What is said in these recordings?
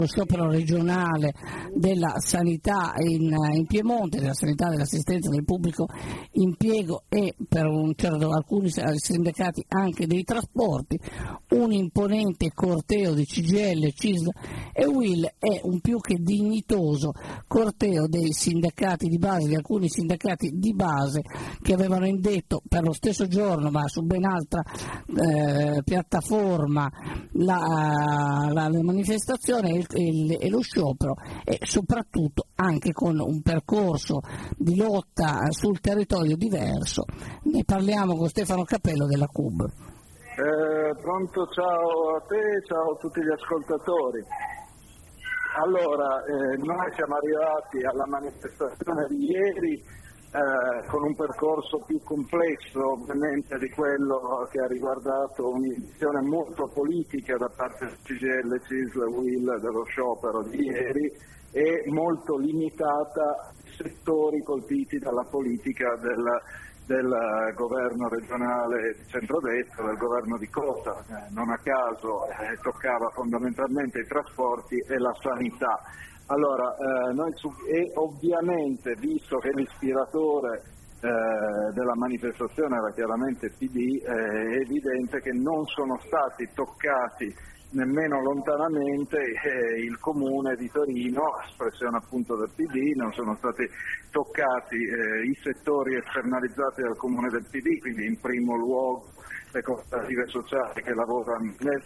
lo sciopero regionale della sanità in Piemonte, della sanità, dell'assistenza del pubblico impiego e per alcuni sindacati anche dei trasporti. Un imponente corteo di CGIL, CISL e UIL e un più che dignitoso corteo dei sindacati di base, di alcuni sindacati di base che avevano indetto per lo stesso giorno ma su ben altra piattaforma la manifestazione e lo sciopero, e soprattutto anche con un percorso di lotta sul territorio diverso. Ne parliamo con Stefano Cappello della CUB. Pronto, ciao a te, ciao a tutti gli ascoltatori. Allora, noi siamo arrivati alla manifestazione di ieri con un percorso più complesso ovviamente di quello che ha riguardato un'iniziazione molto politica da parte del CGIL, CISL e UIL dello sciopero di ieri e molto limitata ai settori colpiti dalla politica del governo regionale di centrodestra, del governo di Cota. Non a caso toccava fondamentalmente i trasporti e la sanità. Allora, e ovviamente, visto che l'ispiratore della manifestazione era chiaramente il PD, è evidente che non sono stati toccati nemmeno lontanamente il Comune di Torino, espressione appunto del PD, non sono stati toccati i settori esternalizzati dal Comune del PD, quindi in primo luogo le cooperative sociali che lavorano nel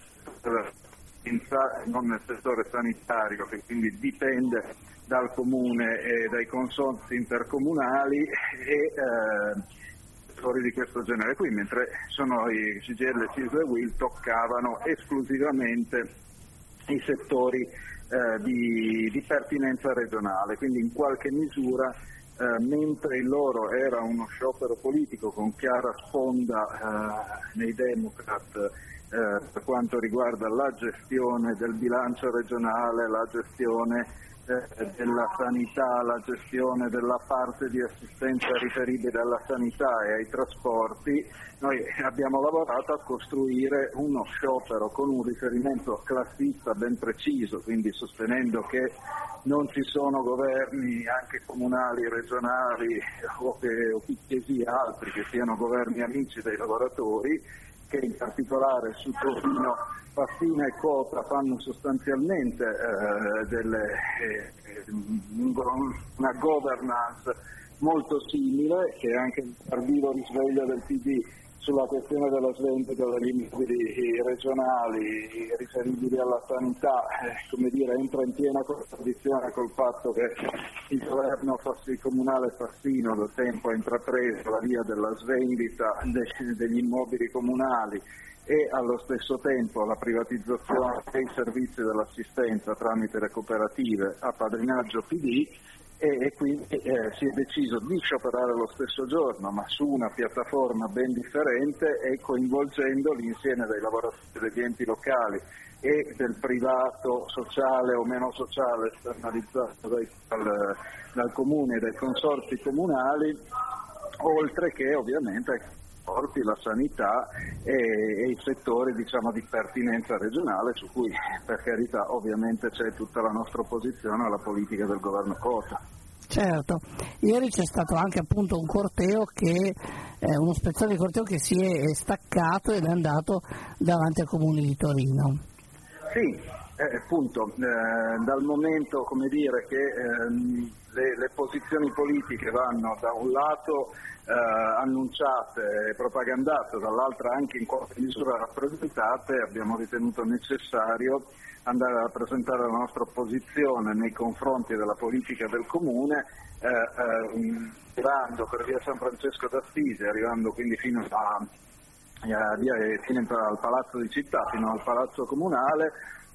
non nel settore sanitario, che quindi dipende dal comune e dai consorzi intercomunali e settori di questo genere qui, mentre sono i CGIL, CISL e UIL toccavano esclusivamente i settori di pertinenza regionale, quindi in qualche misura mentre il loro era uno sciopero politico con chiara sponda nei Democrat per quanto riguarda la gestione del bilancio regionale, la gestione della sanità, la gestione della parte di assistenza riferibile alla sanità e ai trasporti, noi abbiamo lavorato a costruire uno sciopero con un riferimento classista ben preciso, quindi sostenendo che non ci sono governi anche comunali, regionali o chi che sia altri che siano governi amici dei lavoratori, che in particolare su Torino, Fassina e Cota fanno sostanzialmente una governance molto simile, che è anche il tardivo risveglio del PD sulla questione della svendita degli immobili regionali riferibili alla sanità, entra in piena contraddizione col fatto che il governo comunale Fassino da tempo ha intrapreso la via della svendita degli immobili comunali e allo stesso tempo la privatizzazione dei servizi dell'assistenza tramite le cooperative a padrinaggio PD. E quindi si è deciso di scioperare lo stesso giorno, ma su una piattaforma ben differente e coinvolgendo l'insieme dei lavoratori degli enti locali e del privato sociale o meno sociale esternalizzato dal comune e dai consorzi comunali, oltre che ovviamente ai trasporti, la sanità e i settori di pertinenza regionale, su cui per carità ovviamente c'è tutta la nostra opposizione alla politica del governo Cota. Certo, ieri c'è stato anche appunto un corteo uno spezzone di corteo che si è staccato ed è andato davanti al Comune di Torino. Sì, appunto, dal momento che le posizioni politiche vanno da un lato annunciate e propagandate, dall'altro anche in qualche misura rappresentate, abbiamo ritenuto necessario andare a rappresentare la nostra posizione nei confronti della politica del Comune, arrivando per via San Francesco d'Assisi, arrivando quindi fino al Palazzo di Città, fino al Palazzo Comunale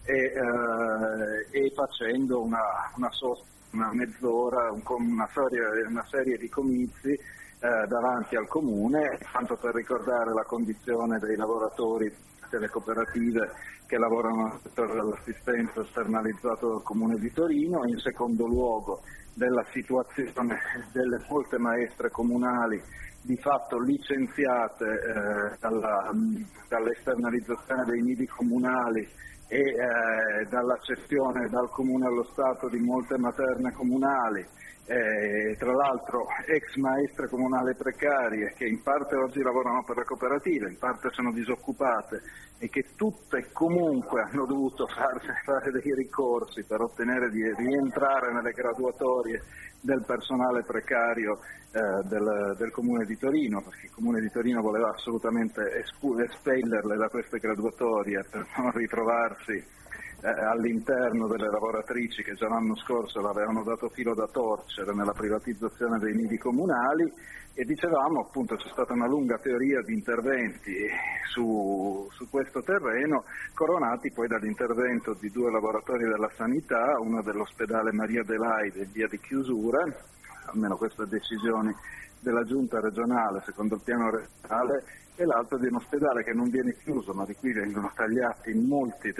e facendo una mezz'ora, una serie di comizi davanti al Comune, tanto per ricordare la condizione dei lavoratori delle cooperative che lavorano nel settore dell'assistenza esternalizzato dal Comune di Torino, in secondo luogo della situazione delle molte maestre comunali di fatto licenziate dall'esternalizzazione dei nidi comunali e dalla cessione dal Comune allo Stato di molte materne comunali, tra l'altro ex maestre comunali precarie che in parte oggi lavorano per le cooperative, in parte sono disoccupate e che tutte comunque hanno dovuto fare dei ricorsi per ottenere di rientrare nelle graduatorie del personale precario del Comune di Torino, perché il Comune di Torino voleva assolutamente espellerle da queste graduatorie per non ritrovarsi all'interno delle lavoratrici che già l'anno scorso l'avevano dato filo da torcere nella privatizzazione dei nidi comunali, e dicevamo appunto c'è stata una lunga teoria di interventi su questo terreno, coronati poi dall'intervento di 2 lavoratori della sanità, uno dell'ospedale Maria Adelaide in via di chiusura, almeno queste decisioni della giunta regionale secondo il piano regionale, e l'altro di un ospedale che non viene chiuso ma di cui vengono tagliati molti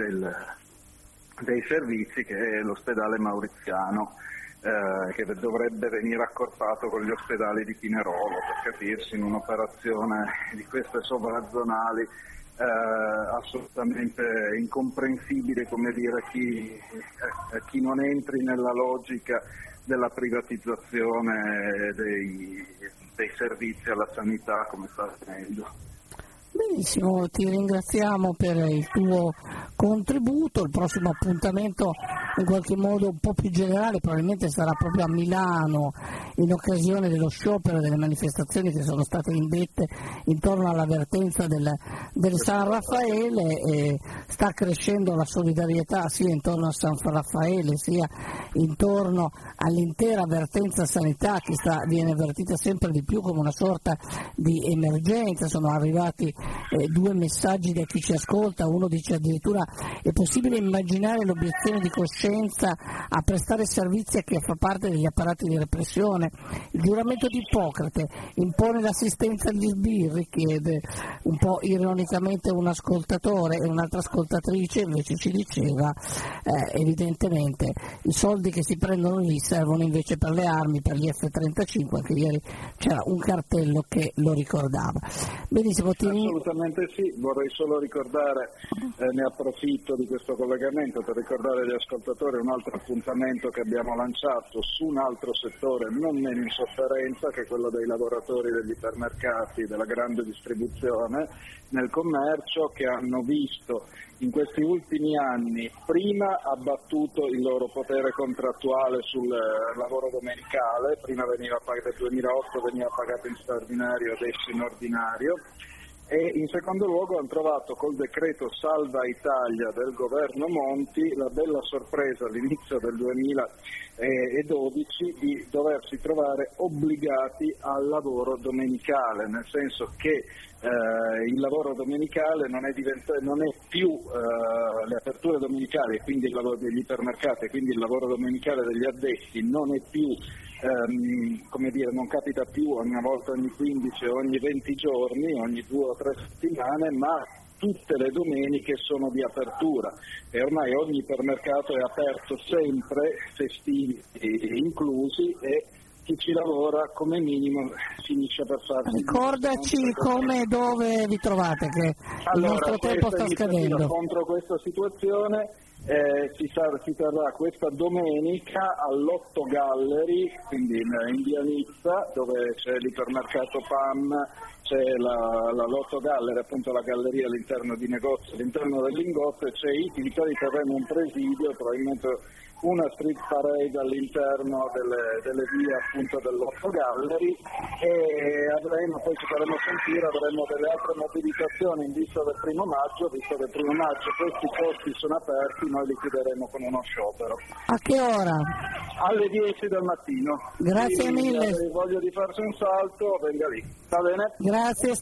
dei servizi, che è l'ospedale Mauriziano, che dovrebbe venire accorpato con gli ospedali di Pinerolo, per capirsi, in un'operazione di queste sovrazzonali assolutamente incomprensibile, come dire, chi non entri nella logica della privatizzazione dei servizi alla sanità come sta avvenendo. Benissimo, ti ringraziamo per il tuo contributo. Il prossimo appuntamento in qualche modo un po' più generale probabilmente sarà proprio a Milano, in occasione dello sciopero e delle manifestazioni che sono state indette intorno alla vertenza del San Raffaele, e sta crescendo la solidarietà sia intorno a San Raffaele sia intorno all'intera vertenza sanità, che viene avvertita sempre di più come una sorta di emergenza. Sono arrivati 2 messaggi da chi ci ascolta. Uno dice addirittura: è possibile immaginare l'obiezione di coscienza a prestare servizi a chi fa parte degli apparati di repressione? Il giuramento di Ippocrate impone l'assistenza agli sbirri, chiede un po' ironicamente un ascoltatore, e un'altra ascoltatrice invece ci diceva evidentemente i soldi che si prendono lì servono invece per le armi, per gli F-35, anche ieri c'era un cartello che lo ricordava. Benissimo, Assolutamente sì, vorrei solo ricordare, ne approfitto di questo collegamento per ricordare agli ascoltatori un altro appuntamento che abbiamo lanciato su un altro settore non meno in sofferenza, che è quello dei lavoratori degli ipermercati, della grande distribuzione nel commercio, che hanno visto in questi ultimi anni prima abbattuto il loro potere contrattuale sul lavoro domenicale. Prima nel 2008 veniva pagato in straordinario, adesso in ordinario, e in secondo luogo hanno trovato col decreto Salva Italia del governo Monti la bella sorpresa all'inizio del 2012 di doversi trovare obbligati al lavoro domenicale, nel senso che il lavoro domenicale non è più le aperture domenicali, e quindi il lavoro degli ipermercati, e quindi il lavoro domenicale degli addetti non è più non capita più una volta ogni 15 o ogni 20 giorni, ogni 2 o 3 settimane, ma tutte le domeniche sono di apertura, e ormai ogni ipermercato è aperto sempre, festivi inclusi, e chi ci lavora come minimo finisce per farsi. Ricordaci come e dove vi trovate, che il nostro tempo sta scadendo. Contro questa situazione si terrà questa domenica all'Otto Gallery, quindi in via Nizza, dove c'è l'ipermercato PAM, c'è la Lotto Gallery, appunto la galleria all'interno di negozi, all'interno del Lingotto, e c'è di solito terremo un presidio, probabilmente una street parade all'interno delle vie appunto dell'Otto Gallery, e poi ci faremo sentire, avremo delle altre mobilitazioni in vista del 1° maggio, visto che il 1° maggio questi posti sono aperti, noi li chiuderemo con uno sciopero. A che ora? Alle 10 del mattino. Grazie mille. Voglio di farsi un salto, venga lì. Va bene? Grazie.